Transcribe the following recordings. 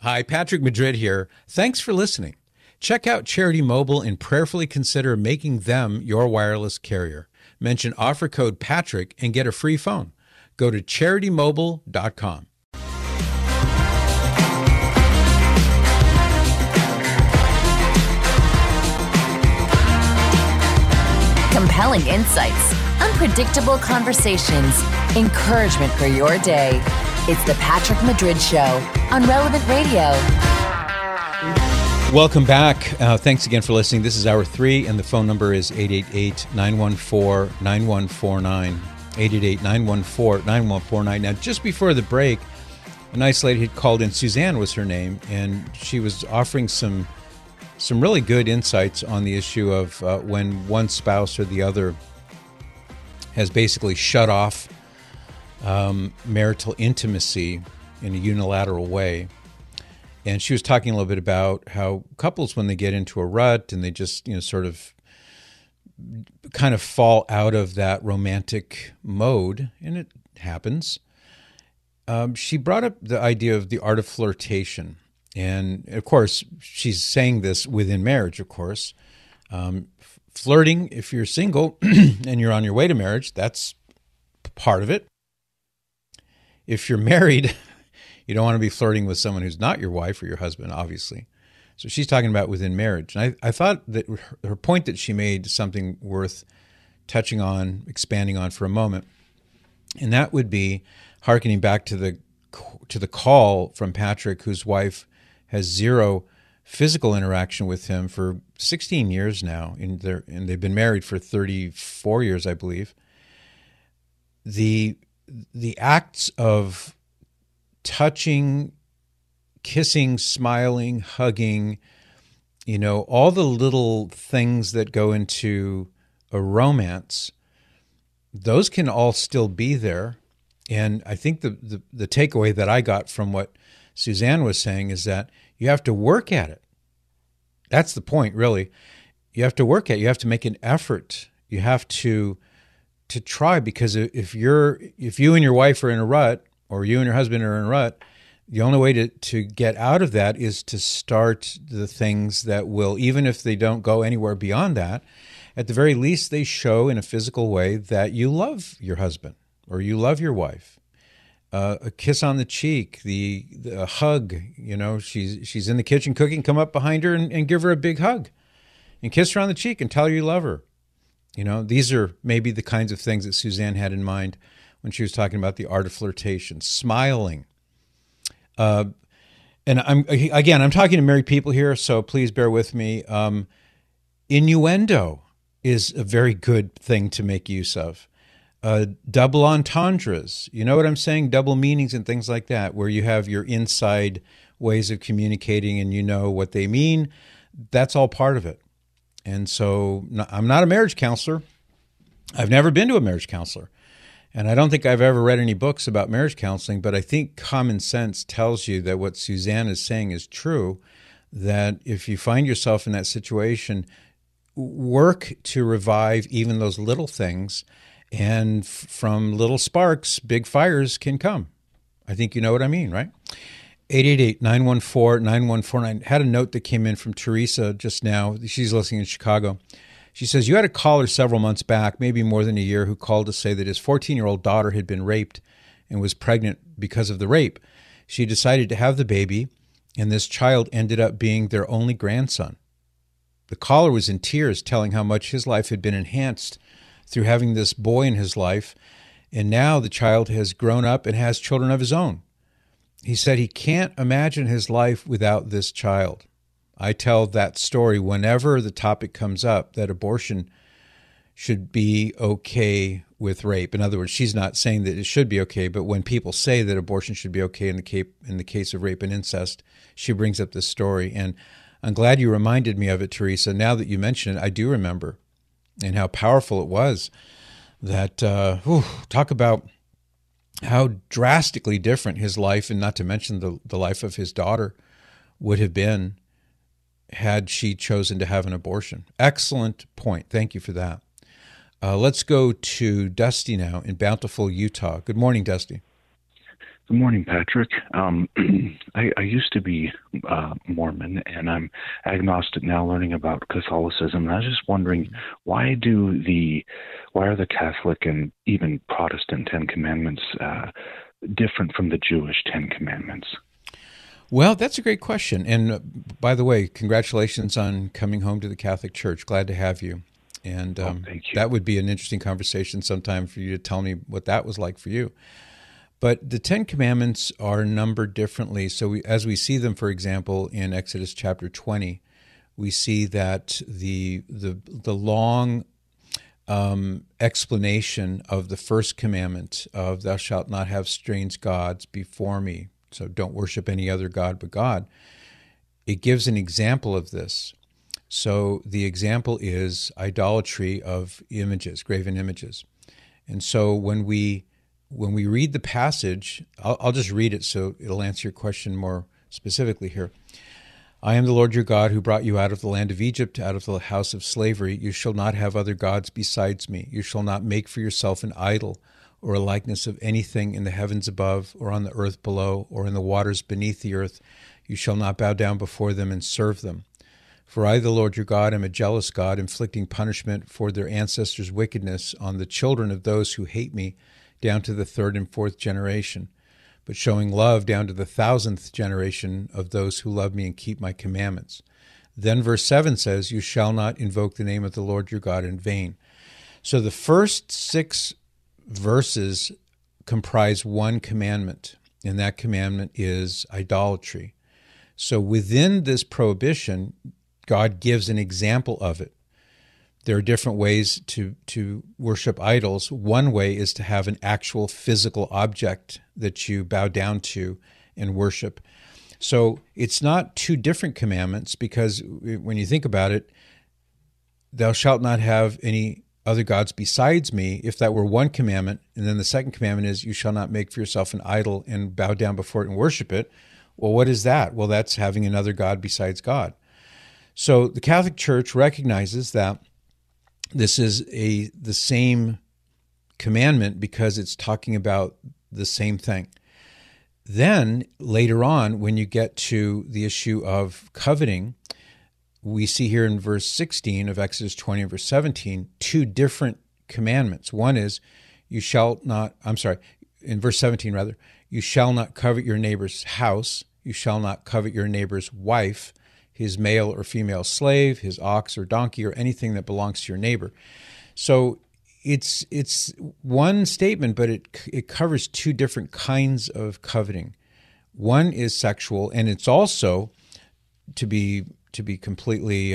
Hi, Patrick Madrid here. Thanks for listening. Check out Charity Mobile and prayerfully consider making them your wireless carrier. Mention offer code Patrick and get a free phone. Go to CharityMobile.com. Compelling insights, unpredictable conversations, encouragement for your day. It's the Patrick Madrid Show on Relevant Radio. Welcome back. Thanks again for listening. This is Hour 3, and the phone number is 888-914-9149. 888-914-9149. Now, just before the break, a nice lady had called in. Suzanne was her name, and she was offering some really good insights on the issue of when one spouse or the other has basically shut off marital intimacy in a unilateral way. And she was talking a little bit about how couples, when they get into a rut and they just, sort of kind of fall out of that romantic mode, and it happens, she brought up the idea of the art of flirtation. And, of course, she's saying this within marriage, of course. Flirting, if you're single and you're on your way to marriage, that's part of it. If you're married, you don't want to be flirting with someone who's not your wife or your husband, obviously. So she's talking about within marriage. And I thought that her point that she made is something worth touching on, expanding on for a moment. And that would be hearkening back to the call from Patrick, whose wife has zero physical interaction with him for 16 years now, and they've been married for 34 years, I believe. The acts of touching, kissing, smiling, hugging, all the little things that go into a romance, those can all still be there. And I think the takeaway that I got from what Suzanne was saying is that you have to work at it. That's the point, really. You have to work at it. You have to make an effort. You have to try, because if you and your wife are in a rut, or you and your husband are in a rut, the only way to get out of that is to start the things that will, even if they don't go anywhere beyond that, at the very least, they show in a physical way that you love your husband or you love your wife. A kiss on the cheek, the hug, she's in the kitchen cooking, come up behind her and give her a big hug and kiss her on the cheek and tell her you love her. These are maybe the kinds of things that Suzanne had in mind when she was talking about the art of flirtation, smiling. And I'm talking to married people here, so please bear with me. Innuendo is a very good thing to make use of. Double entendres, you know what I'm saying? Double meanings and things like that, where you have your inside ways of communicating and you know what they mean. That's all part of it. And so I'm not a marriage counselor. I've never been to a marriage counselor. And I don't think I've ever read any books about marriage counseling, but I think common sense tells you that what Suzanne is saying is true, that if you find yourself in that situation, work to revive even those little things, and from little sparks, big fires can come. I think you know what I mean, right? 888-914-9149. Had a note that came in from Teresa just now. She's listening in Chicago. She says, you had a caller several months back, maybe more than a year, who called to say that his 14-year-old daughter had been raped and was pregnant because of the rape. She decided to have the baby, and this child ended up being their only grandson. The caller was in tears, telling how much his life had been enhanced through having this boy in his life, and now the child has grown up and has children of his own. He said he can't imagine his life without this child. I tell that story whenever the topic comes up, that abortion should be okay with rape. In other words, she's not saying that it should be okay, but when people say that abortion should be okay in the case of rape and incest, she brings up this story. And I'm glad you reminded me of it, Teresa. Now that you mention it, I do remember, and how powerful it was. That, talk about how drastically different his life, and not to mention the life of his daughter, would have been had she chosen to have an abortion. Excellent point. Thank you for that. Let's go to Dusty now in Bountiful, Utah. Good morning, Dusty. Good morning, Patrick. I used to be Mormon, and I'm agnostic now, learning about Catholicism. And I was just wondering, why are the Catholic and even Protestant Ten Commandments different from the Jewish Ten Commandments? Well, that's a great question. And by the way, congratulations on coming home to the Catholic Church. Glad to have you. And thank you. That would be an interesting conversation sometime for you to tell me what that was like for you. But the Ten Commandments are numbered differently. So as we see them, for example, in Exodus chapter 20, we see that the long explanation of the first commandment of thou shalt not have strange gods before me. So don't worship any other god but God. It gives an example of this. So the example is idolatry of images, graven images. And so when we read the passage, I'll just read it so it'll answer your question more specifically here. I am the Lord your God who brought you out of the land of Egypt, out of the house of slavery. You shall not have other gods besides me. You shall not make for yourself an idol or a likeness of anything in the heavens above or on the earth below or in the waters beneath the earth. You shall not bow down before them and serve them. For I, the Lord your God, am a jealous God, inflicting punishment for their ancestors' wickedness on the children of those who hate me, down to the third and fourth generation, but showing love down to the 1,000th generation of those who love me and keep my commandments. Then verse 7 says, you shall not invoke the name of the Lord your God in vain. So the first 6 verses comprise one commandment, and that commandment is idolatry. So within this prohibition, God gives an example of it. There are different ways to worship idols. One way is to have an actual physical object that you bow down to and worship. So it's not 2 different commandments, because when you think about it, thou shalt not have any other gods besides me, if that were one commandment, and then the second commandment is you shall not make for yourself an idol and bow down before it and worship it. Well, what is that? Well, that's having another god besides God. So the Catholic Church recognizes that this is the same commandment because it's talking about the same thing. Then later on, when you get to the issue of coveting, we see here in verse 16 of Exodus 20 and verse 17, 2 different commandments. One is in verse 17 rather, you shall not covet your neighbor's house, you shall not covet your neighbor's wife, his male or female slave, his ox or donkey, or anything that belongs to your neighbor. So it's one statement, but it covers 2 different kinds of coveting. One is sexual, and it's also, to be completely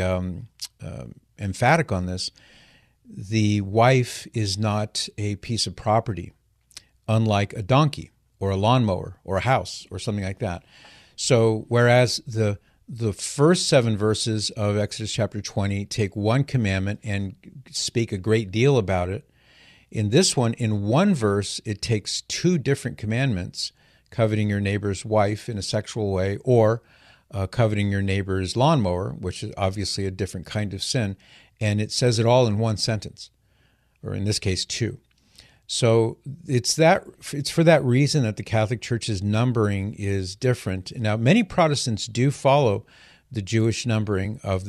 emphatic on this, the wife is not a piece of property, unlike a donkey or a lawnmower or a house or something like that. So whereas the first 7 verses of Exodus chapter 20 take one commandment and speak a great deal about it, in this one, in one verse, it takes 2 different commandments, coveting your neighbor's wife in a sexual way, or coveting your neighbor's lawnmower, which is obviously a different kind of sin, and it says it all in one sentence, or in this case, 2. So it's for that reason that the Catholic Church's numbering is different. Now, many Protestants do follow the Jewish numbering of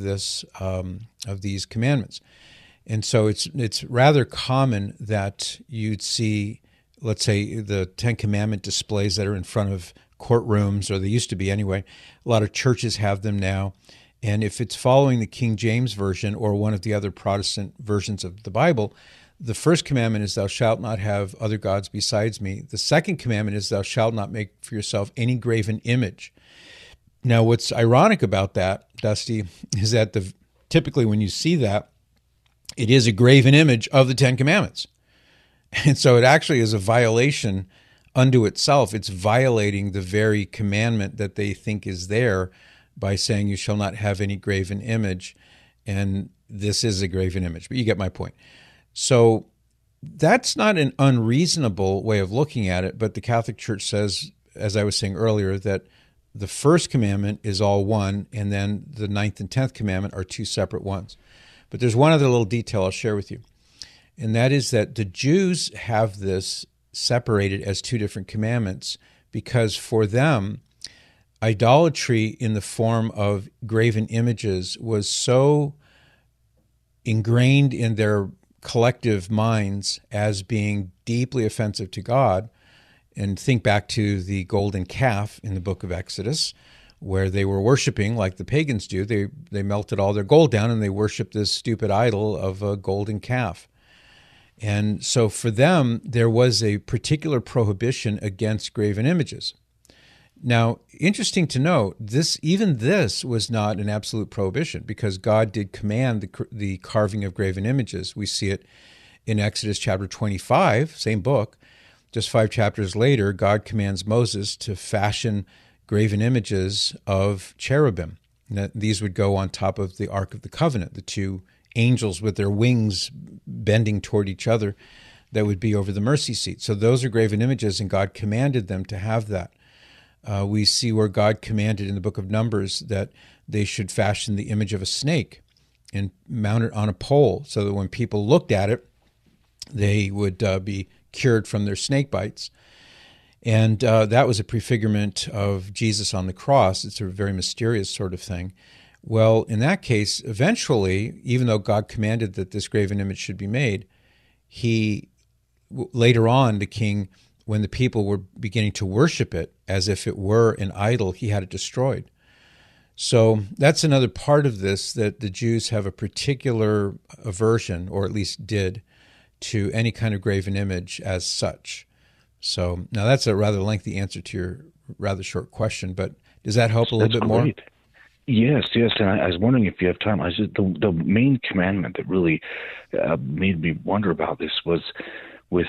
these commandments, and so it's rather common that you'd see, let's say, the 10 Commandment displays that are in front of courtrooms, or they used to be anyway. A lot of churches have them now, and if it's following the King James Version or one of the other Protestant versions of the Bible, the first commandment is thou shalt not have other gods besides me. The second commandment is thou shalt not make for yourself any graven image. Now, what's ironic about that, Dusty, is that typically when you see that, it is a graven image of the 10 Commandments. And so it actually is a violation unto itself. It's violating the very commandment that they think is there by saying you shall not have any graven image. And this is a graven image, but you get my point. So that's not an unreasonable way of looking at it, but the Catholic Church says, as I was saying earlier, that the first commandment is all one, and then the 9th and 10th commandment are 2 separate ones. But there's one other little detail I'll share with you, and that is that the Jews have this separated as 2 different commandments because for them, idolatry in the form of graven images was so ingrained in their collective minds as being deeply offensive to God. And think back to the golden calf in the book of Exodus, where they were worshiping like the pagans do. They melted all their gold down and they worshiped this stupid idol of a golden calf. And so for them, there was a particular prohibition against graven images. Now, interesting to note, even this was not an absolute prohibition, because God did command the carving of graven images. We see it in Exodus chapter 25, same book. Just 5 chapters later, God commands Moses to fashion graven images of cherubim. Now, these would go on top of the Ark of the Covenant, the 2 angels with their wings bending toward each other that would be over the mercy seat. So those are graven images, and God commanded them to have that. We see where God commanded in the book of Numbers that they should fashion the image of a snake and mount it on a pole so that when people looked at it, they would be cured from their snake bites. And that was a prefigurement of Jesus on the cross. It's a very mysterious sort of thing. Well, in that case, eventually, even though God commanded that this graven image should be made, later on, the king, when the people were beginning to worship it as if it were an idol, he had it destroyed. So that's another part of this, that the Jews have a particular aversion, or at least did, to any kind of graven image as such. So now that's a rather lengthy answer to your rather short question, but does that help a little bit more? Yes, and I was wondering if you have time. The main commandment that really made me wonder about this was with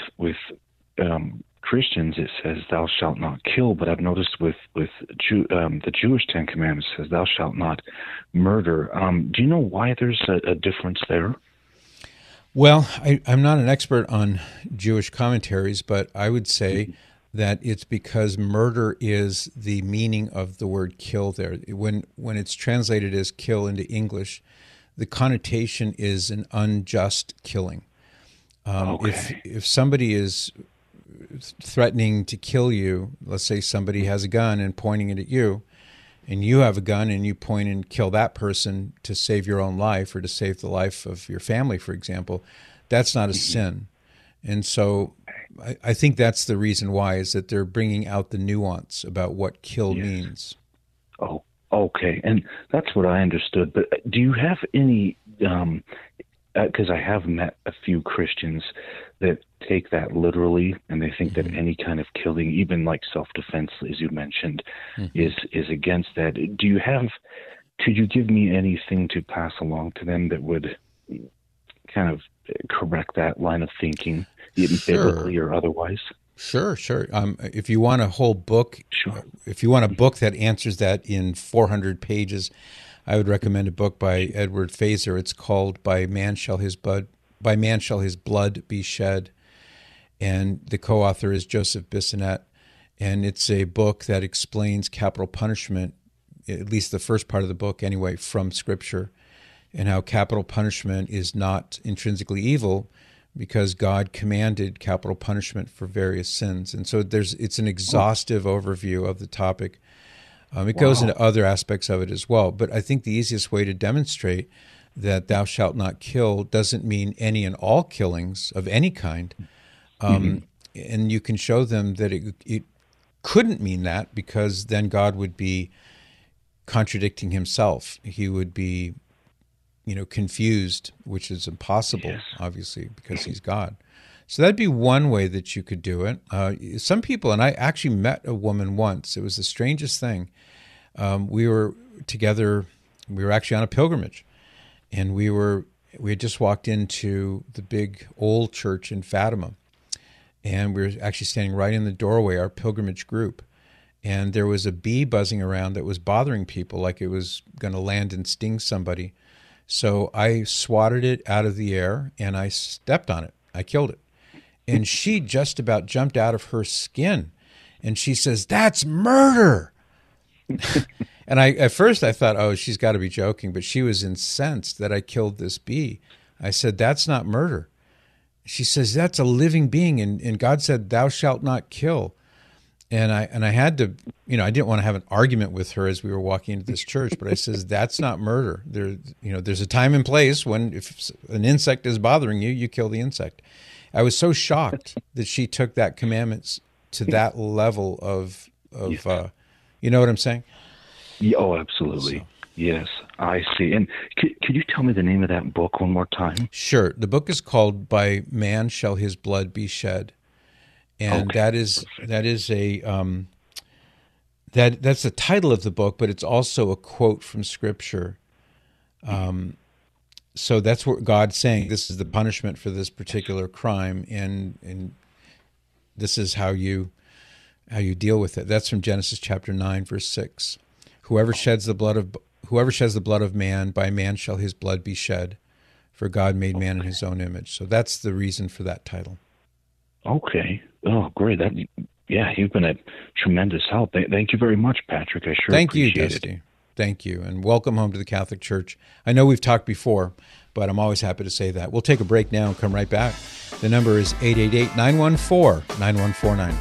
Christians, it says, "Thou shalt not kill," but I've noticed with the Jewish 10 Commandments, it says, "Thou shalt not murder." Do you know why there's a difference there? Well, I'm not an expert on Jewish commentaries, but I would say that it's because murder is the meaning of the word kill there. When it's translated as kill into English, the connotation is an unjust killing. Okay. If somebody is threatening to kill you, let's say somebody has a gun and pointing it at you, and you have a gun and you point and kill that person to save your own life or to save the life of your family, for example, that's not a sin. And so I think that's the reason why, is that they're bringing out the nuance about what kill means. Oh, okay. And that's what I understood. But do you have any, because I have met a few Christians that take that literally, and they think that any kind of killing, even like self-defense, as you mentioned, is against that. Could you give me anything to pass along to them that would kind of correct that line of thinking, even biblically or otherwise? Sure. If you want a whole book, if you want a book that answers that in 400 pages, I would recommend a book by Edward Feser. It's called By Man Shall His Blood Be Shed, and the co-author is Joseph Bissonnette, and it's a book that explains capital punishment, at least the first part of the book anyway, from Scripture, and how capital punishment is not intrinsically evil because God commanded capital punishment for various sins. And so it's an exhaustive overview of the topic. It goes into other aspects of it as well, but I think the easiest way to demonstrate that thou shalt not kill doesn't mean any and all killings of any kind. And you can show them that it couldn't mean that, because then God would be contradicting himself. He would be, confused, which is impossible, obviously, because he's God. So that'd be one way that you could do it. Some people, and I actually met a woman once. It was the strangest thing. We were together. We were actually on a pilgrimage. And we had just walked into the big old church in Fatima, and we were actually standing right in the doorway, our pilgrimage group, and there was a bee buzzing around that was bothering people, like it was going to land and sting somebody. So I swatted it out of the air, and I stepped on it. I killed it. And she just about jumped out of her skin, and she says, "That's murder!" And at first I thought, oh, she's got to be joking, but she was incensed that I killed this bee. I said, "That's not murder." She says, "That's a living being, and God said, 'Thou shalt not kill.'" And I had to, I didn't want to have an argument with her as we were walking into this church, but I says, that's not murder. There's a time and place when if an insect is bothering you, you kill the insect. I was so shocked that she took that commandments to that level of you know what I'm saying? Yeah, oh, absolutely. So. Yes, I see. And could you tell me the name of that book one more time? Sure. The book is called "By Man Shall His Blood Be Shed," and okay. that's the title of the book, but it's also a quote from Scripture. So that's what God's saying. This is the punishment for this particular crime, and this is how you deal with it. That's from Genesis chapter 9, verse 6. Whoever sheds the blood of man, by man shall his blood be shed, for God made man in his own image. So that's the reason for that title. Okay. Oh, great. You've been a tremendous help. Thank you very much, Patrick. I sure appreciate it. Thank you, Dusty. Thank you, and welcome home to the Catholic Church. I know we've talked before, but I'm always happy to say that. We'll take a break now and come right back. The number is 888-914-9149.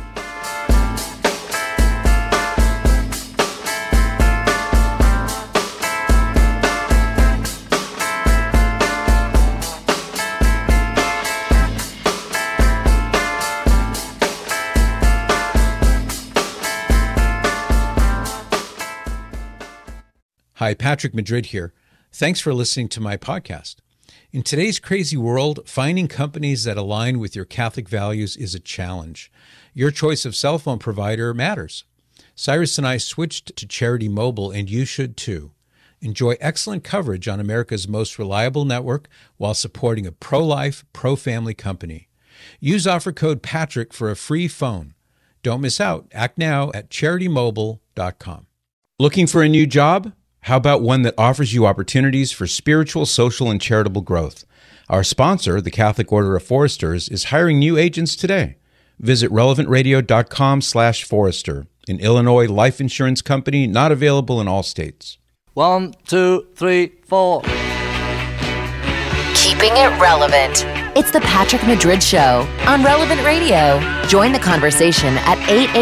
Hi, Patrick Madrid here. Thanks for listening to my podcast. In today's crazy world, finding companies that align with your Catholic values is a challenge. Your choice of cell phone provider matters. Cyrus and I switched to Charity Mobile, and you should too. Enjoy excellent coverage on America's most reliable network while supporting a pro-life, pro-family company. Use offer code PATRICK for a free phone. Don't miss out. Act now at CharityMobile.com. Looking for a new job? How about one that offers you opportunities for spiritual, social, and charitable growth? Our sponsor, the Catholic Order of Foresters, is hiring new agents today. Visit relevantradio.com/forester, an Illinois life insurance company not available in all states. 1, 2, 3, 4. Keeping it relevant. It's the Patrick Madrid Show on Relevant Radio. Join the conversation at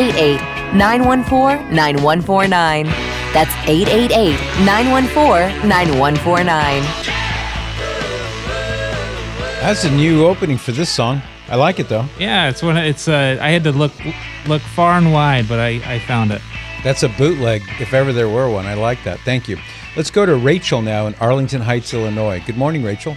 888-914-9149. That's 888-914-9149. That's a new opening for this song. I like it though. Yeah, it's I had to look far and wide, but I found it. That's a bootleg, if ever there were one. I like that. Thank you. Let's go to Rachel now in Arlington Heights, Illinois. Good morning, Rachel.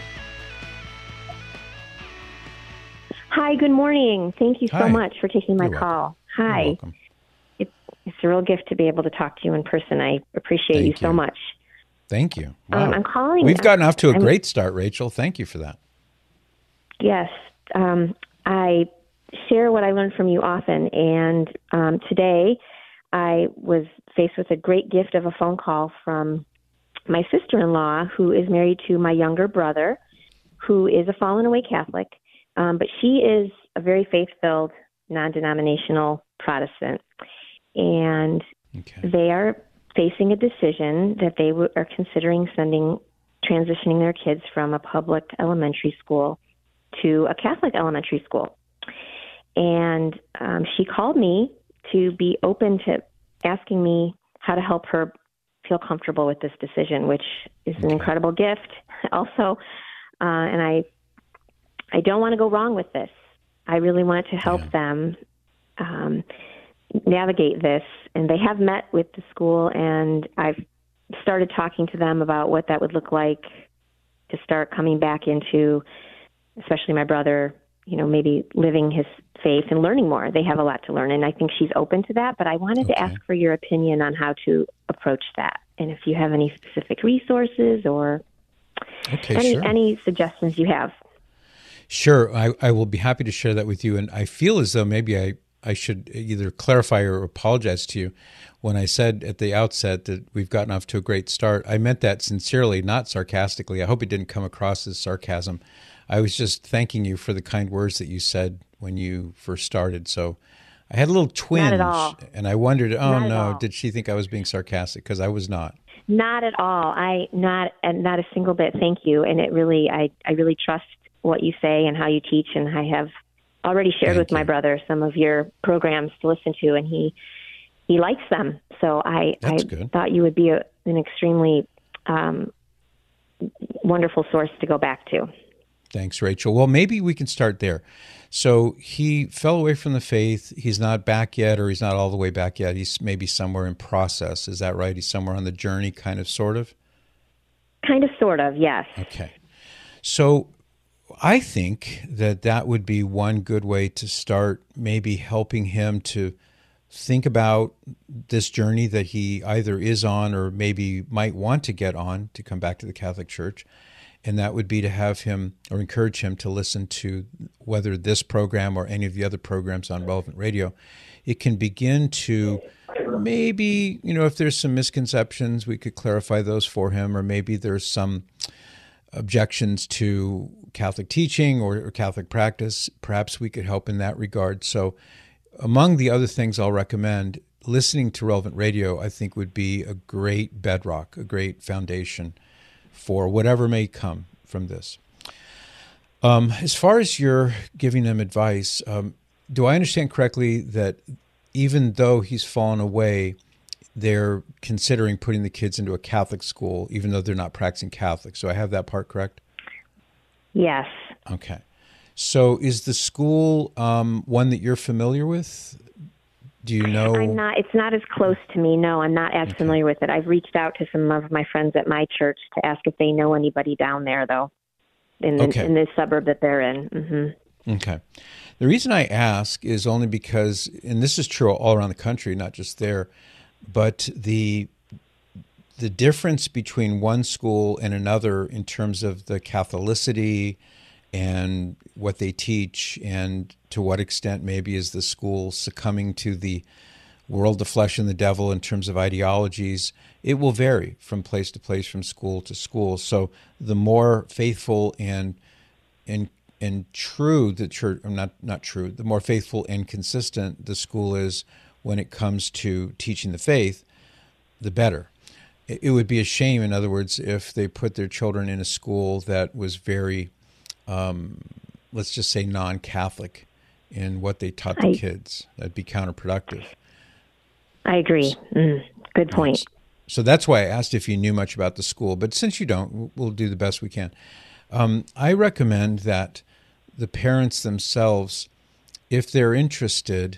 Hi, good morning. Thank you so Hi. much for taking my You're call. welcome. Hi. You're welcome. It's a real gift to be able to talk to you in person. I appreciate Thank you so you. much. Thank you. Wow. I'm calling. We've gotten off to a great start, Rachel. Thank you for that. Yes. I share what I learn from you often. And today I was faced with a great gift of a phone call from my sister-in-law, who is married to my younger brother, who is a fallen away Catholic. But she is a very faith-filled, non-denominational Protestant. And they are facing a decision that they are considering transitioning their kids from a public elementary school to a Catholic elementary school. And she called me to be open to asking me how to help her feel comfortable with this decision, which is an incredible gift. Also, and I don't want to go wrong with this. I really want to help them navigate this. And they have met with the school, and I've started talking to them about what that would look like to start coming back into, especially my brother, maybe living his faith and learning more. They have a lot to learn, and I think she's open to that. But I wanted to ask for your opinion on how to approach that, and if you have any specific resources or any suggestions you have. Sure. I will be happy to share that with you. And I feel as though maybe I should either clarify or apologize to you. When I said at the outset that we've gotten off to a great start, I meant that sincerely, not sarcastically. I hope it didn't come across as sarcasm. I was just thanking you for the kind words that you said when you first started. So I had a little twinge. Not at all. And I wondered, did she think I was being sarcastic? Because I was not. Not at all. Not a single bit. Thank you. And it really, I really trust what you say and how you teach, and I have already shared Thank with my you. brother some of your programs to listen to, and he likes them. So I good. thought you would be an extremely wonderful source to go back to. Thanks, Rachel. Well, maybe we can start there. So he fell away from the faith. He's not back yet, or he's not all the way back yet. He's maybe somewhere in process. Is that right? He's somewhere on the journey, kind of, sort of? Kind of, sort of, yes. Okay. So I think that would be one good way to start, maybe helping him to think about this journey that he either is on or maybe might want to get on to come back to the Catholic Church. And that would be to have him or encourage him to listen to whether this program or any of the other programs on Relevant Radio. It can begin to maybe, if there's some misconceptions, we could clarify those for him, or maybe there's some objections to Catholic teaching or Catholic practice. Perhaps we could help in that regard. So among the other things I'll recommend, listening to Relevant Radio, I think, would be a great bedrock, a great foundation for whatever may come from this. As far as you're giving them advice, do I understand correctly that even though he's fallen away, they're considering putting the kids into a Catholic school, even though they're not practicing Catholic? So I have that part correct? Yes. Okay. So is the school one that you're familiar with? Do you know? I'm not. It's not as close to me. No, I'm not as familiar with it. I've reached out to some of my friends at my church to ask if they know anybody down there, though, in the suburb that they're in. Mm-hmm. Okay. The reason I ask is only because, and this is true all around the country, not just there, but the difference between one school and another in terms of the Catholicity and what they teach, and to what extent maybe is the school succumbing to the world, the flesh, and the devil in terms of ideologies, it will vary from place to place, from school to school. So the more faithful and true the church, or not true, the more faithful and consistent the school is when it comes to teaching the faith, the better. It would be a shame, in other words, if they put their children in a school that was very, let's just say, non-Catholic in what they taught the kids. That'd be counterproductive. I agree. Good point. So that's why I asked if you knew much about the school. But since you don't, we'll do the best we can. I recommend that the parents themselves, if they're interested,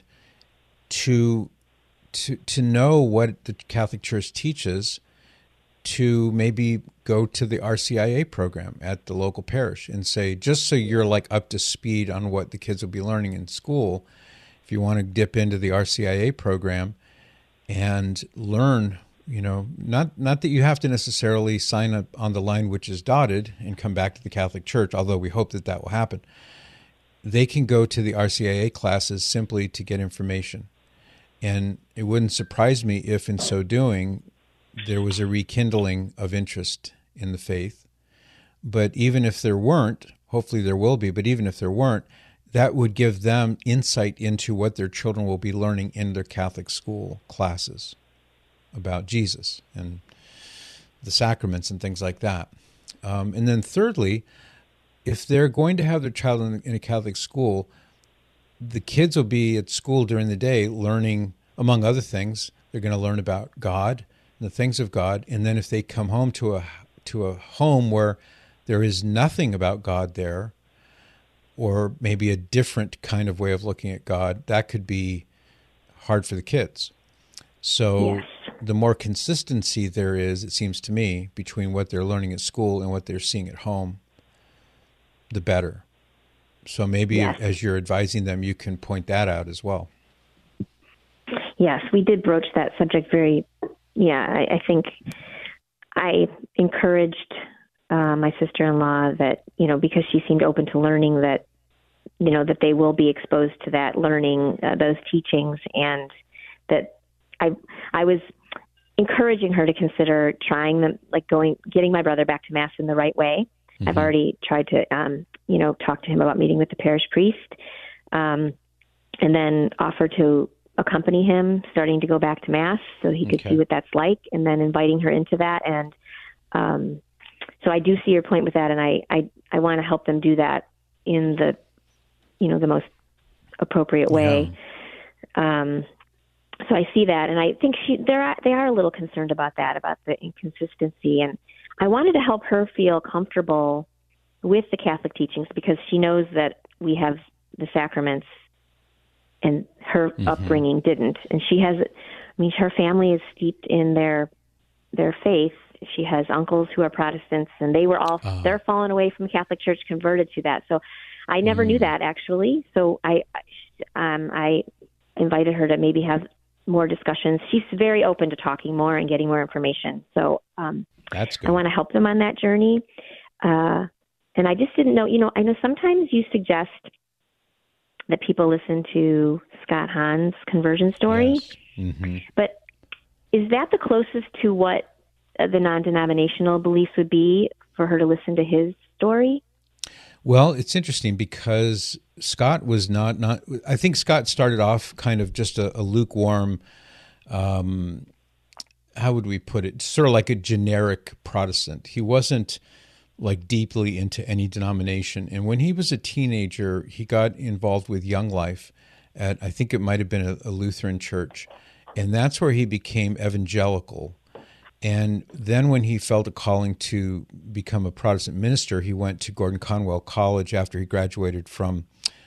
to know what the Catholic Church teaches, to maybe go to the RCIA program at the local parish and say, just so you're like up to speed on what the kids will be learning in school, if you want to dip into the RCIA program and learn, not that you have to necessarily sign up on the line which is dotted and come back to the Catholic Church, although we hope that will happen. They can go to the RCIA classes simply to get information. And it wouldn't surprise me if in so doing, there was a rekindling of interest in the faith. But even if there weren't, hopefully there will be, but even if there weren't, that would give them insight into what their children will be learning in their Catholic school classes about Jesus and the sacraments and things like that. And then thirdly, if they're going to have their child in a Catholic school, the kids will be at school during the day learning, among other things, they're going to learn about God, the things of God. And then if they come home to a home where there is nothing about God there, or maybe a different kind of way of looking at God, that could be hard for the kids. So yes, the more consistency there is, it seems to me, between what they're learning at school and what they're seeing at home, the better. So maybe yes, as you're advising them, you can point that out as well. Yes, we did broach that subject I think I encouraged my sister-in-law that, because she seemed open to learning, that, that they will be exposed to that learning, those teachings, and that I was encouraging her to consider trying them, like getting my brother back to Mass in the right way. Mm-hmm. I've already tried to, talk to him about meeting with the parish priest, and then offer to accompany him starting to go back to Mass so he could see what that's like, and then inviting her into that. And so I do see your point with that, and I want to help them do that in the, the most appropriate way. So I see that, and I think they are a little concerned about that, about the inconsistency. And I wanted to help her feel comfortable with the Catholic teachings because she knows that we have the sacraments, and her upbringing didn't. And she has, her family is steeped in their faith. She has uncles who are Protestants, and they were all they're fallen away from the Catholic Church, converted to that. So I never knew that, actually. So I invited her to maybe have more discussions. She's very open to talking more and getting more information. So that's good. I want to help them on that journey. And I just didn't know, I know sometimes you suggest that people listen to Scott Hahn's conversion story, but is that the closest to what the non-denominational beliefs would be for her to listen to his story? Well, it's interesting because Scott was not. I think Scott started off kind of just a lukewarm, how would we put it? Sort of like a generic Protestant. He wasn't like deeply into any denomination. And when he was a teenager, he got involved with Young Life at, I think it might have been a Lutheran church. And that's where he became evangelical. And then when he felt a calling to become a Protestant minister, he went to Gordon Conwell College after he graduated from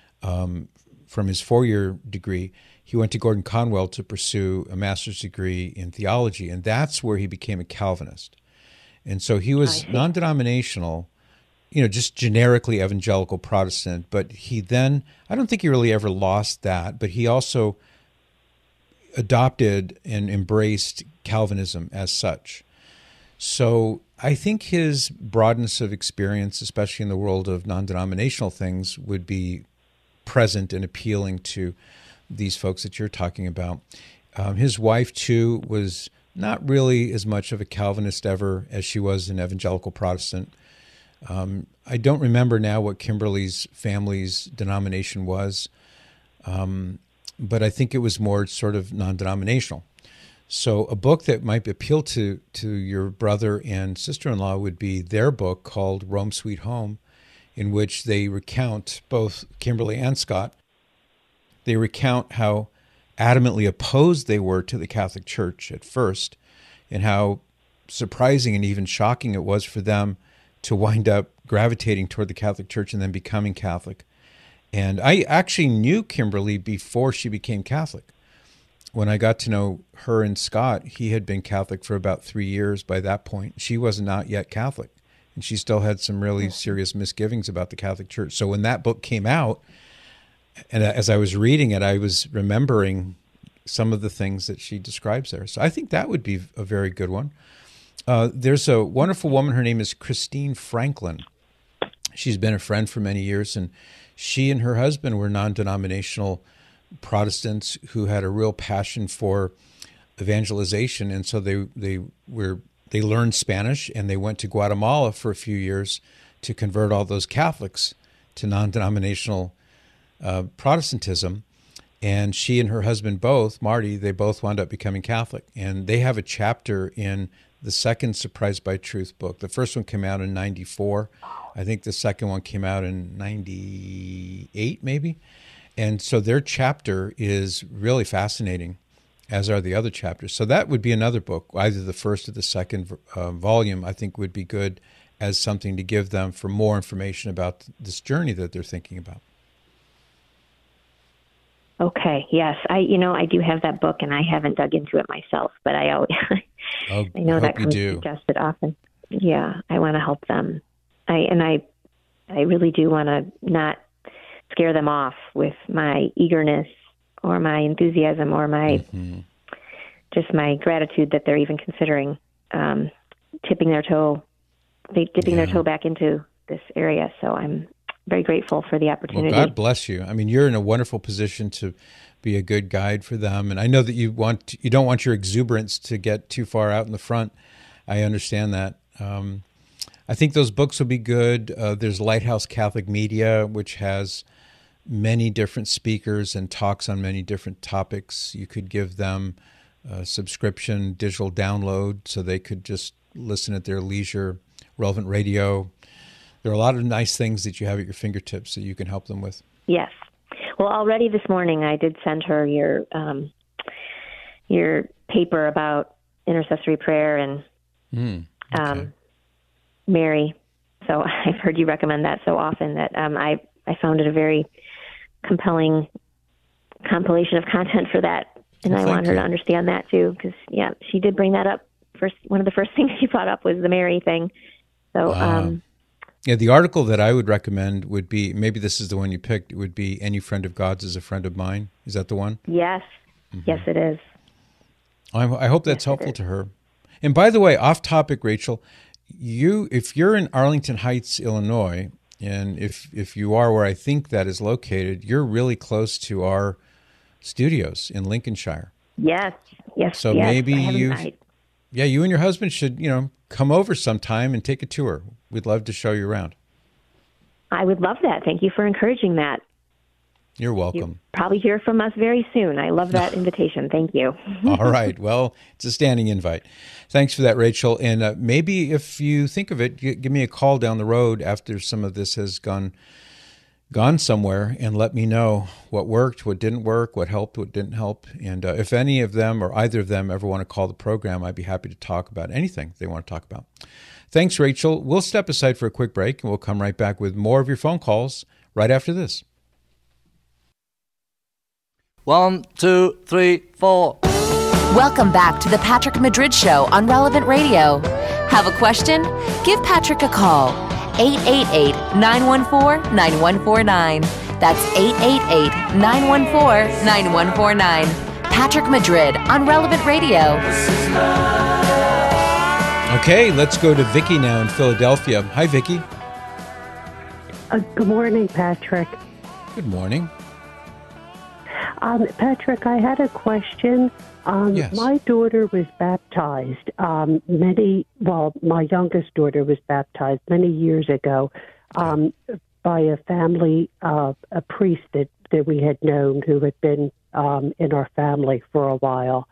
his 4-year degree. He went to Gordon Conwell to pursue a master's degree in theology, and that's where he became a Calvinist. And so he was non-denominational, just generically evangelical Protestant, but he then, I don't think he really ever lost that, but he also adopted and embraced Calvinism as such. So I think his broadness of experience, especially in the world of non-denominational things, would be present and appealing to these folks that you're talking about. His wife, too, was not really as much of a Calvinist ever as she was an evangelical Protestant. I don't remember now what Kimberly's family's denomination was, but I think it was more sort of non-denominational. So a book that might appeal to your brother and sister-in-law would be their book called Rome Sweet Home, in which they recount, both Kimberly and Scott, they recount how adamantly opposed they were to the Catholic Church at first, and how surprising and even shocking it was for them to wind up gravitating toward the Catholic Church and then becoming Catholic. And I actually knew Kimberly before she became Catholic. When I got to know her and Scott, he had been Catholic for about 3 years by that point. She was not yet Catholic, and she still had some really serious misgivings about the Catholic Church. So when that book came out, and as I was reading it, I was remembering some of the things that she describes there. So I think that would be a very good one. There's a wonderful woman. Her name is Christine Franklin. She's been a friend for many years, and she and her husband were non-denominational Protestants who had a real passion for evangelization, and so they learned Spanish, and they went to Guatemala for a few years to convert all those Catholics to non-denominational Protestantism. And she and her husband both, Marty, they both wound up becoming Catholic, and they have a chapter in the second Surprised by Truth book. The first one came out in 94. I think the second one came out in 98, maybe. And so their chapter is really fascinating, as are the other chapters. So that would be another book, either the first or the second volume, I think would be good as something to give them for more information about this journey that they're thinking about. Okay. Yes. I do have that book, and I haven't dug into it myself, but I always, I know that comes suggested often. Yeah. I want to help them. I really do want to not scare them off with my eagerness or my enthusiasm or my just my gratitude that they're even considering dipping their toe back into this area. So I'm very grateful for the opportunity. Well, God bless you. I mean, you're in a wonderful position to be a good guide for them, and I know that you don't want your exuberance to get too far out in the front. I understand that. I think those books will be good. There's Lighthouse Catholic Media, which has many different speakers and talks on many different topics. You could give them a subscription, digital download, so they could just listen at their leisure. Relevant Radio. There are a lot of nice things that you have at your fingertips that you can help them with. Yes. Well, already this morning I did send her your paper about intercessory prayer and Mary. So I've heard you recommend that so often that I found it a very compelling compilation of content for that. And I want her to understand that too, because she did bring that up first. One of the first things she brought up was the Mary thing. So, the article that I would recommend would be, maybe this is the one you picked, it would be Any Friend of God's is a Friend of Mine. Is that the one? Yes. Yes, it is. I hope that's helpful to her. And by the way, off topic, Rachel, if you're in Arlington Heights, Illinois, and if you are where I think that is located, you're really close to our studios in Lincolnshire. Yes. So maybe you and your husband should, come over sometime and take a tour. We'd love to show you around. I would love that. Thank you for encouraging that. You're welcome. You'll probably hear from us very soon. I love that invitation. Thank you. All right. Well, it's a standing invite. Thanks for that, Rachel. And maybe if you think of it, give me a call down the road after some of this has gone somewhere and let me know what worked, what didn't work, what helped, what didn't help. And if any of them or either of them ever want to call the program, I'd be happy to talk about anything they want to talk about. Thanks, Rachel. We'll step aside for a quick break and we'll come right back with more of your phone calls right after this. 1, 2, 3, 4. Welcome back to the Patrick Madrid Show on Relevant Radio. Have a question? Give Patrick a call. 888-914-9149. That's 888-914-9149. Patrick Madrid on Relevant Radio. Okay, let's go to Vicki now in Philadelphia. Hi, Vicki. Good morning, Patrick. Good morning. Patrick, I had a question. Yes. My daughter was baptized my youngest daughter was baptized many years ago by a family, a priest that we had known who had been in our family for a while.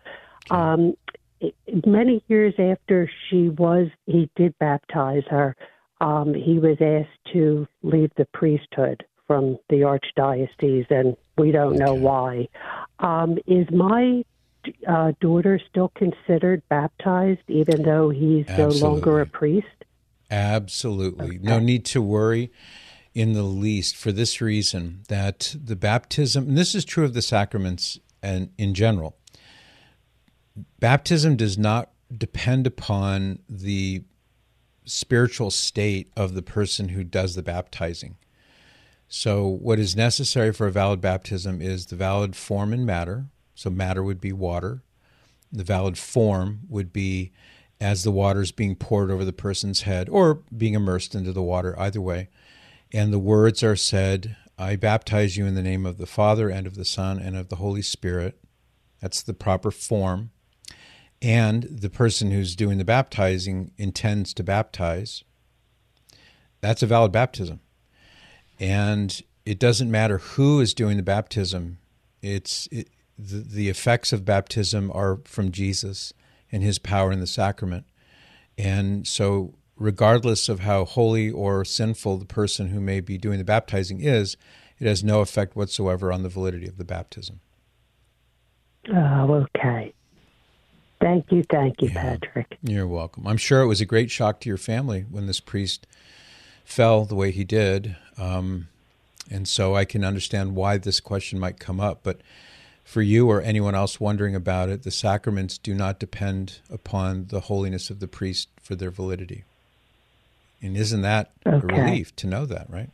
Many years after he did baptize her, he was asked to leave the priesthood from the archdiocese, and we don't know why. Is my daughter still considered baptized, even though he's no longer a priest? Absolutely. Okay. No need to worry in the least for this reason, that the baptism, and this is true of the sacraments and in general, baptism does not depend upon the spiritual state of the person who does the baptizing. So what is necessary for a valid baptism is the valid form and matter. So matter would be water. The valid form would be as the water is being poured over the person's head or being immersed into the water, either way. And the words are said, I baptize you in the name of the Father and of the Son and of the Holy Spirit. That's the proper form. And the person who's doing the baptizing intends to baptize. That's a valid baptism. And it doesn't matter who is doing the baptism. The effects of baptism are from Jesus and his power in the sacrament. And so regardless of how holy or sinful the person who may be doing the baptizing is, it has no effect whatsoever on the validity of the baptism. Oh, okay. Thank you, Patrick. You're welcome. I'm sure it was a great shock to your family when this priest fell the way he did. And so I can understand why this question might come up. But for you or anyone else wondering about it, the sacraments do not depend upon the holiness of the priest for their validity. And isn't that a relief to know that, right?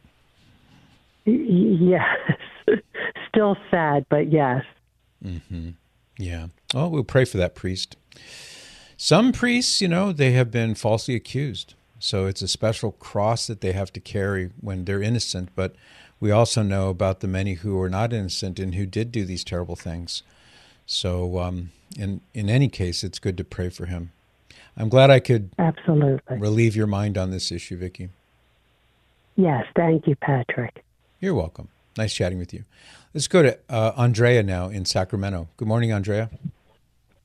Yes. Still sad, but yes. Mm-hmm. Yeah. Well, we'll pray for that priest. Some priests, they have been falsely accused. So it's a special cross that they have to carry when they're innocent. But we also know about the many who are not innocent and who did do these terrible things. So in any case, it's good to pray for him. I'm glad I could relieve your mind on this issue, Vicki. Yes, thank you, Patrick. You're welcome. Nice chatting with you. Let's go to Andrea now in Sacramento. Good morning, Andrea.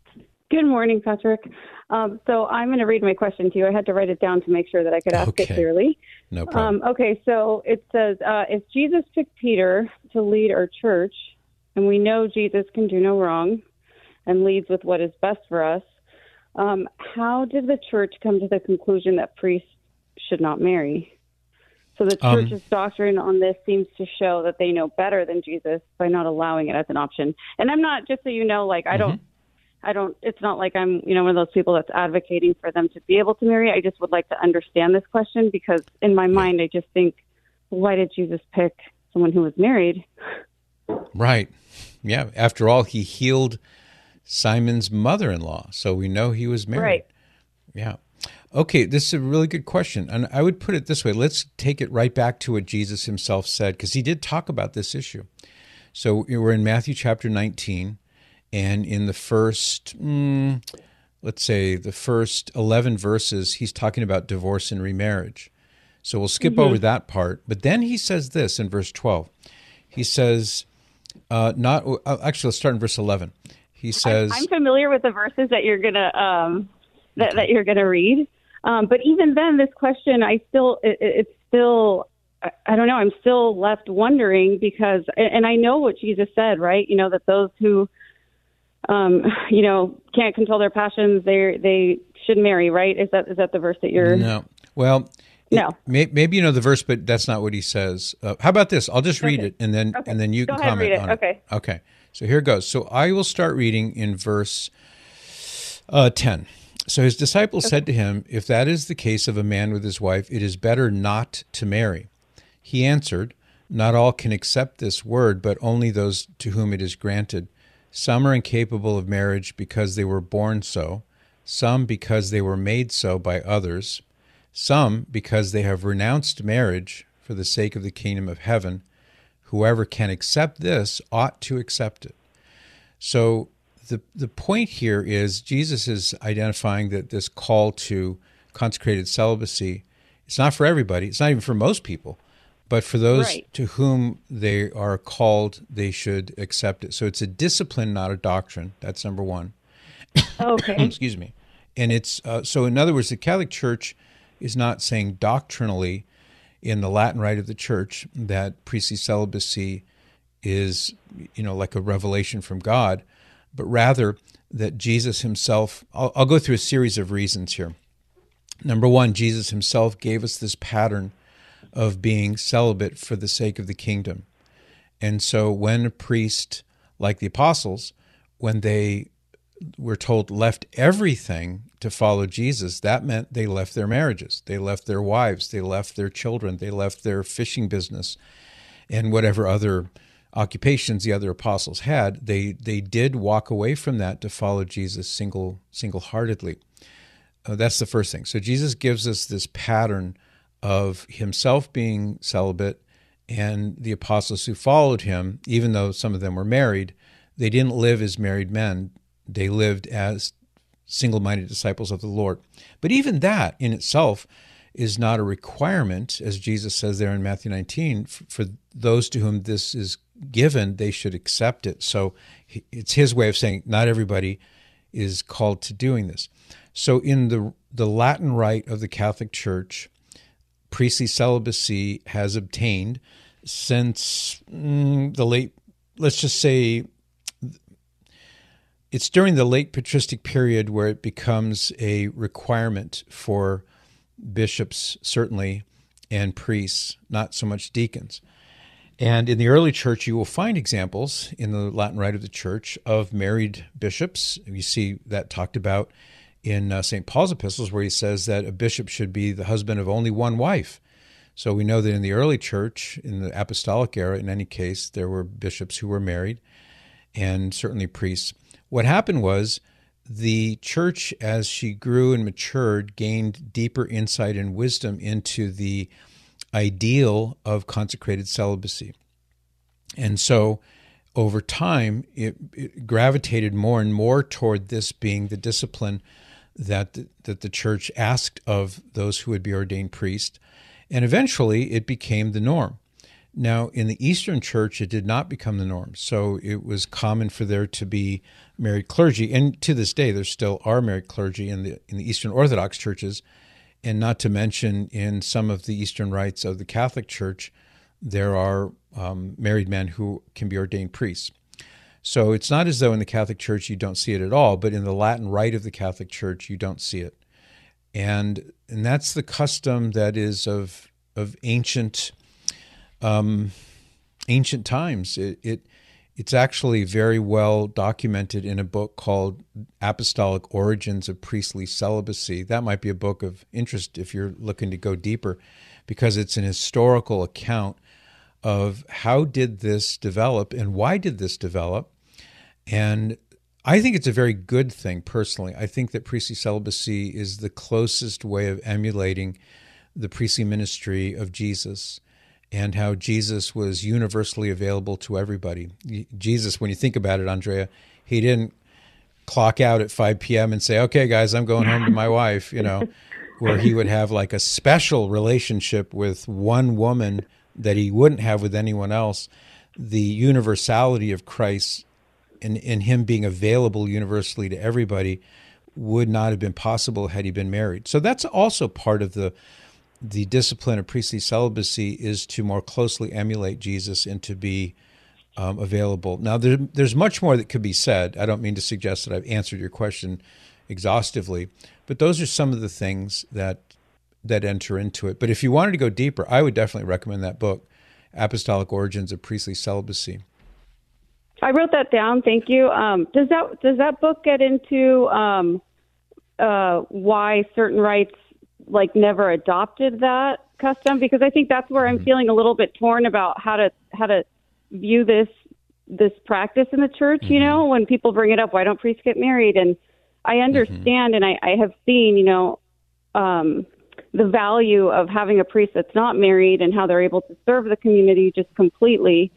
Good morning, Patrick. So I'm going to read my question to you. I had to write it down to make sure that I could ask it clearly. No problem. Okay, so it says, if Jesus picked Peter to lead our church, and we know Jesus can do no wrong and leads with what is best for us, how did the church come to the conclusion that priests should not marry? So the church's doctrine on this seems to show that they know better than Jesus by not allowing it as an option. And I'm not, just so you know, like, I don't, it's not like I'm, one of those people that's advocating for them to be able to marry. I just would like to understand this question, because in my mind, I just think, why did Jesus pick someone who was married? Right. Yeah. After all, he healed Simon's mother-in-law, so we know he was married. Right. Yeah. Okay, this is a really good question. And I would put it this way. Let's take it right back to what Jesus himself said, because he did talk about this issue. So we're in Matthew chapter 19, and in the first, let's say the first 11 verses, he's talking about divorce and remarriage. So we'll skip over that part. But then he says this in verse 12. He says, actually, let's start in verse 11. He says, I'm familiar with the verses that you're gonna that you're gonna read, but even then, this question, I don't know. I'm still left wondering, because, and I know what Jesus said, right? That those who, can't control their passions, they should marry, right? Is that the verse that you're? No. Well, no. Maybe you know the verse, but that's not what he says. How about this? I'll just read it, and then you can comment on it. Okay. So here it goes. So I will start reading in verse 10. So his disciples said to him, "If that is the case of a man with his wife, it is better not to marry." He answered, "Not all can accept this word, but only those to whom it is granted. Some are incapable of marriage because they were born so, some because they were made so by others, some because they have renounced marriage for the sake of the kingdom of heaven. Whoever can accept this ought to accept it." So the point here is Jesus is identifying that this call to consecrated celibacy, it's not for everybody. It's not even for most people. But for those to whom they are called, they should accept it. So it's a discipline, not a doctrine. That's number one. Okay. Excuse me. And it's so in other words, the Catholic Church is not saying doctrinally in the Latin Rite of the Church that priestly celibacy is, like a revelation from God, but rather that Jesus himself, I'll go through a series of reasons here. Number one, Jesus himself gave us this pattern of being celibate for the sake of the kingdom. And so when a priest, like the apostles, when they were told left everything to follow Jesus, that meant they left their marriages, they left their wives, they left their children, they left their fishing business, and whatever other occupations the other apostles had. They did walk away from that to follow Jesus single-heartedly. That's the first thing. So Jesus gives us this pattern of himself being celibate, and the apostles who followed him, even though some of them were married, they didn't live as married men. They lived as single-minded disciples of the Lord. But even that in itself is not a requirement, as Jesus says there in Matthew 19, for those to whom this is given, they should accept it. So it's his way of saying not everybody is called to doing this. So in the Latin Rite of the Catholic Church, priestly celibacy has obtained since the late, let's just say, it's during the late patristic period where it becomes a requirement for bishops, certainly, and priests, not so much deacons. And in the early church, you will find examples in the Latin Rite of the Church of married bishops. You see that talked about in St. Paul's epistles, where he says that a bishop should be the husband of only one wife. So we know that in the early church, in the apostolic era, in any case, there were bishops who were married, and certainly priests. What happened was the church, as she grew and matured, gained deeper insight and wisdom into the ideal of consecrated celibacy. And so over time, it gravitated more and more toward this being the discipline that the church asked of those who would be ordained priests. And eventually it became the norm. Now, in the Eastern Church, it did not become the norm. So it was common for there to be married clergy. And to this day, there still are married clergy in the Eastern Orthodox churches. And not to mention in some of the Eastern rites of the Catholic Church, there are married men who can be ordained priests. So it's not as though in the Catholic Church you don't see it at all, but in the Latin Rite of the Catholic Church, you don't see it. And that's the custom that is of ancient times. It's actually very well documented in a book called Apostolic Origins of Priestly Celibacy. That might be a book of interest if you're looking to go deeper, because it's an historical account of how did this develop and why did this develop. And I think it's a very good thing, personally. I think that priestly celibacy is the closest way of emulating the priestly ministry of Jesus and how Jesus was universally available to everybody. Jesus, when you think about it, Andrea, he didn't clock out at 5 p.m. and say, okay, guys, I'm going home to my wife, where he would have like a special relationship with one woman that he wouldn't have with anyone else. The universality of Christ and him being available universally to everybody would not have been possible had he been married. So that's also part of the discipline of priestly celibacy, is to more closely emulate Jesus and to be available. Now, there's much more that could be said. I don't mean to suggest that I've answered your question exhaustively, but those are some of the things that enter into it. But if you wanted to go deeper, I would definitely recommend that book, Apostolic Origins of Priestly Celibacy. I wrote that down. Thank you. Does that book get into why certain rites never adopted that custom? Because I think that's where I'm feeling a little bit torn about how to view this practice in the church. When people bring it up, why don't priests get married? And I understand, and I have seen, the value of having a priest that's not married and how they're able to serve the community just completely.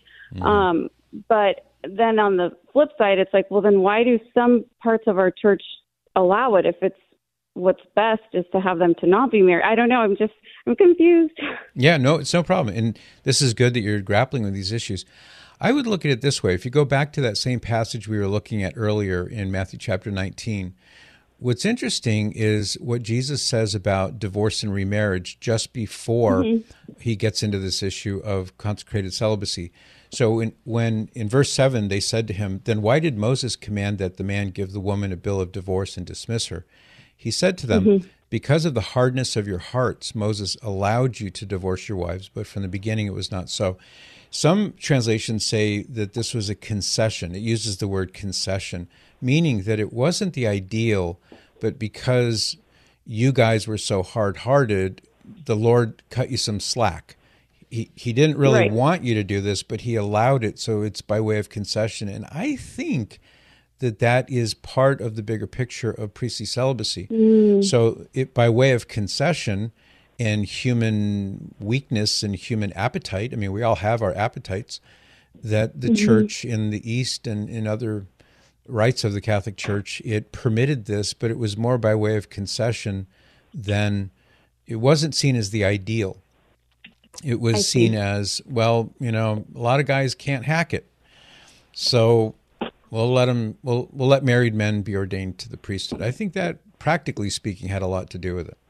But then on the flip side, it's like, well, then why do some parts of our church allow it if it's what's best is to have them to not be married? I don't know. I'm confused. Yeah, no, it's no problem. And this is good that you're grappling with these issues. I would look at it this way. If you go back to that same passage we were looking at earlier in Matthew chapter 19, what's interesting is what Jesus says about divorce and remarriage just before he gets into this issue of consecrated celibacy. So when in verse 7 they said to him, then why did Moses command that the man give the woman a bill of divorce and dismiss her? He said to them, because of the hardness of your hearts, Moses allowed you to divorce your wives, but from the beginning it was not so. Some translations say that this was a concession. It uses the word concession, meaning that it wasn't the ideal, but because you guys were so hard-hearted, the Lord cut you some slack. He didn't really want you to do this, but he allowed it, so it's by way of concession. And I think that is part of the bigger picture of priestly celibacy. So by way of concession and human weakness and human appetite, I mean, we all have our appetites, that the church in the East and in other rites of the Catholic Church, it permitted this, but it was more by way of concession than, it wasn't seen as the ideal. It was seen as, well, a lot of guys can't hack it. So we'll let married men be ordained to the priesthood. I think that, practically speaking, had a lot to do with it.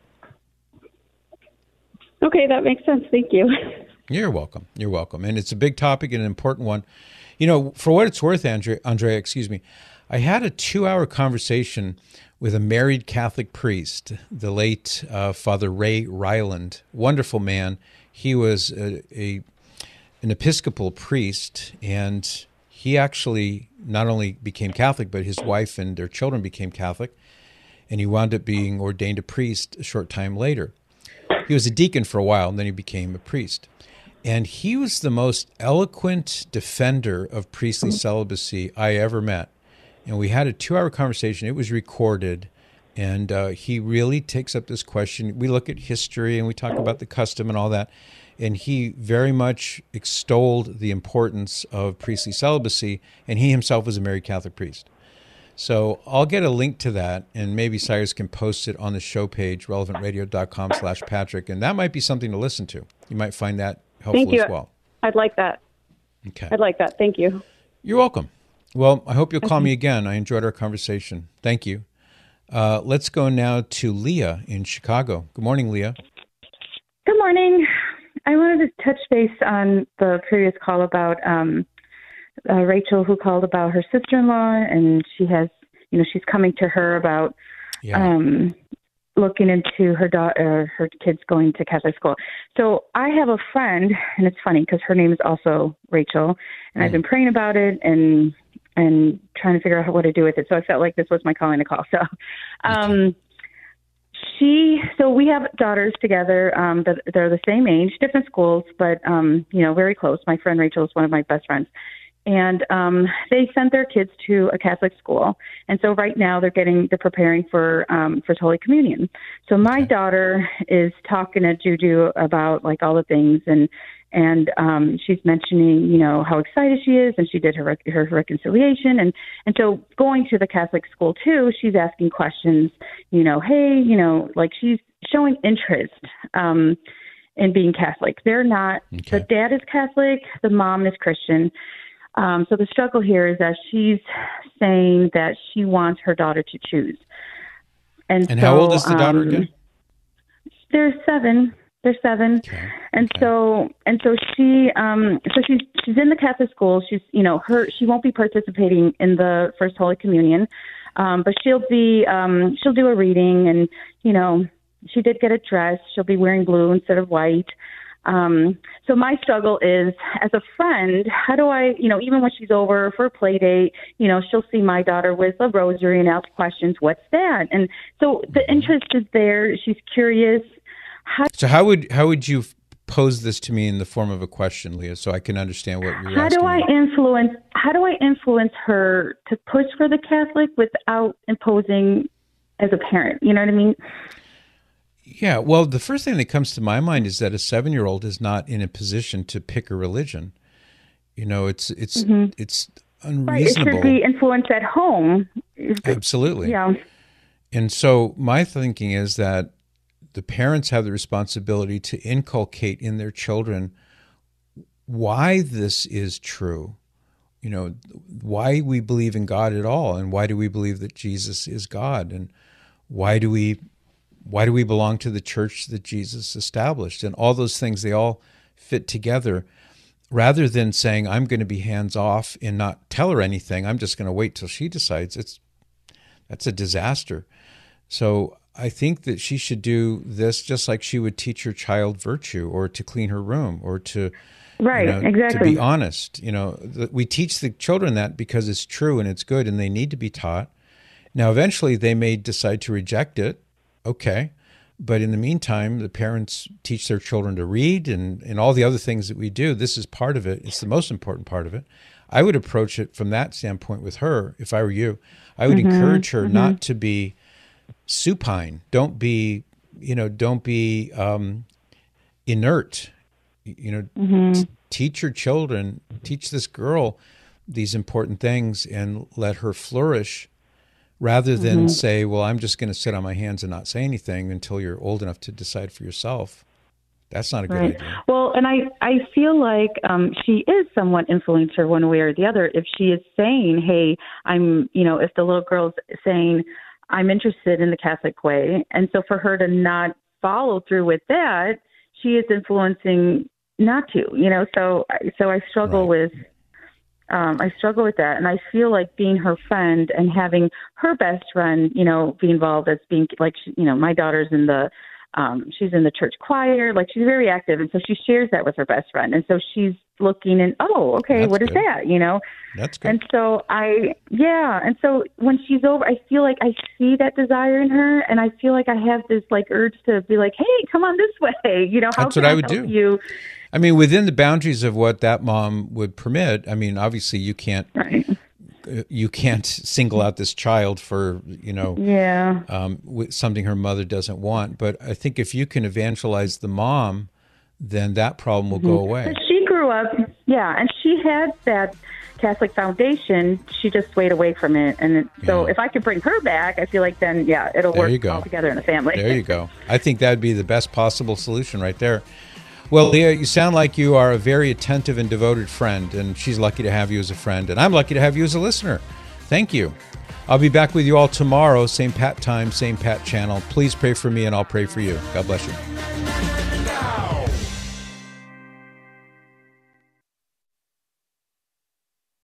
Okay, that makes sense. Thank you. You're welcome. You're welcome. And it's a big topic and an important one. For what it's worth, Andrea, I had a 2-hour conversation with a married Catholic priest, the late Father Ray Ryland, wonderful man. He was an Episcopal priest, and he actually not only became Catholic, but his wife and their children became Catholic, and he wound up being ordained a priest a short time later. He was a deacon for a while, and then he became a priest. And he was the most eloquent defender of priestly celibacy I ever met. And we had a 2-hour conversation. It was recorded. And he really takes up this question. We look at history and we talk about the custom and all that. And he very much extolled the importance of priestly celibacy. And he himself was a married Catholic priest. So I'll get a link to that, and maybe Cyrus can post it on the show page, relevantradio.com/Patrick. And that might be something to listen to. You might find that helpful as well. I'd like that. Okay. I'd like that. Thank you. You're welcome. Well, I hope you'll call me again. I enjoyed our conversation. Thank you. Let's go now to Leah in Chicago. Good morning, Leah. Good morning. I wanted to touch base on the previous call about Rachel, who called about her sister-in-law, and she has, she's coming to her about looking into her kids going to Catholic school. So I have a friend, and it's funny because her name is also Rachel, and I've been praying about it and trying to figure out what to do with it. So I felt like this was my calling to call. So, so we have daughters together. They're the same age, different schools, but very close. My friend Rachel is one of my best friends. And they sent their kids to a Catholic school, and so right now they're preparing for Holy Communion. So my daughter is talking to Juju about like all the things, and she's mentioning how excited she is, and she did her reconciliation, and so going to the Catholic school too, she's asking questions. Hey, like she's showing interest in being Catholic. They're not. Okay. The dad is Catholic, the mom is Christian. So the struggle here is that she's saying that she wants her daughter to choose. And so, how old is the daughter again? They're 7. They're 7. Okay. And so she's in the Catholic school. She's, she won't be participating in the First Holy Communion. But she'll do a reading, and, she did get a dress. She'll be wearing blue instead of white. So my struggle is, as a friend, how do I, even when she's over for a play date, she'll see my daughter with a rosary and ask questions. What's that? And so the interest is there. She's curious. So how would you pose this to me in the form of a question, Leah, so I can understand what you're asking? How do I influence her to push for the Catholic without imposing as a parent? You know what I mean? Yeah, well, the first thing that comes to my mind is that a 7-year-old is not in a position to pick a religion. It's unreasonable. Right, it should be influenced at home. Absolutely. Yeah. And so my thinking is that the parents have the responsibility to inculcate in their children why this is true. Why we believe in God at all, and why do we believe that Jesus is God, and why do we belong to the church that Jesus established? And all those things, they all fit together, rather than saying, I'm going to be hands off and not tell her anything. I'm just going to wait till she decides. That's a disaster. So I think that she should do this just like she would teach her child virtue, or to clean her room, or to, exactly, to be honest. We teach the children that because it's true and it's good and they need to be taught. Now, eventually they may decide to reject it. Okay. But in the meantime, the parents teach their children to read and all the other things that we do. This is part of it. It's the most important part of it. I would approach it from that standpoint with her. If I were you, I would encourage her not to be supine. Don't be inert. Teach your children, teach this girl these important things and let her flourish, rather than say, well, I'm just going to sit on my hands and not say anything until you're old enough to decide for yourself. That's not a good idea. Well, and I feel like she is somewhat influencer one way or the other. If she is saying, hey, if the little girl's saying, I'm interested in the Catholic way, and so for her to not follow through with that, she is influencing not to, so I struggle with that. And I feel like being her friend and having her best friend, be involved as being like, my daughter's in she's in the church choir, like she's very active. And so she shares that with her best friend. And so she's looking and, what is that, That's good. And so and so when she's over, I feel like I see that desire in her, and I feel like I have this like urge to be like, hey, come on this way, how That's can what I I would help do. You? I mean, within the boundaries of what that mom would permit. I mean, obviously you can't single out this child for, something her mother doesn't want. But I think if you can evangelize the mom, then that problem will go away. But she grew up, and she had that Catholic foundation. She just swayed away from it. And so if I could bring her back, I feel like then, it'll work all together in the family. There you go. I think that would be the best possible solution right there. Well, Leah, you sound like you are a very attentive and devoted friend, and she's lucky to have you as a friend, and I'm lucky to have you as a listener. Thank you. I'll be back with you all tomorrow, same Pat time, same Pat channel. Please pray for me, and I'll pray for you. God bless you.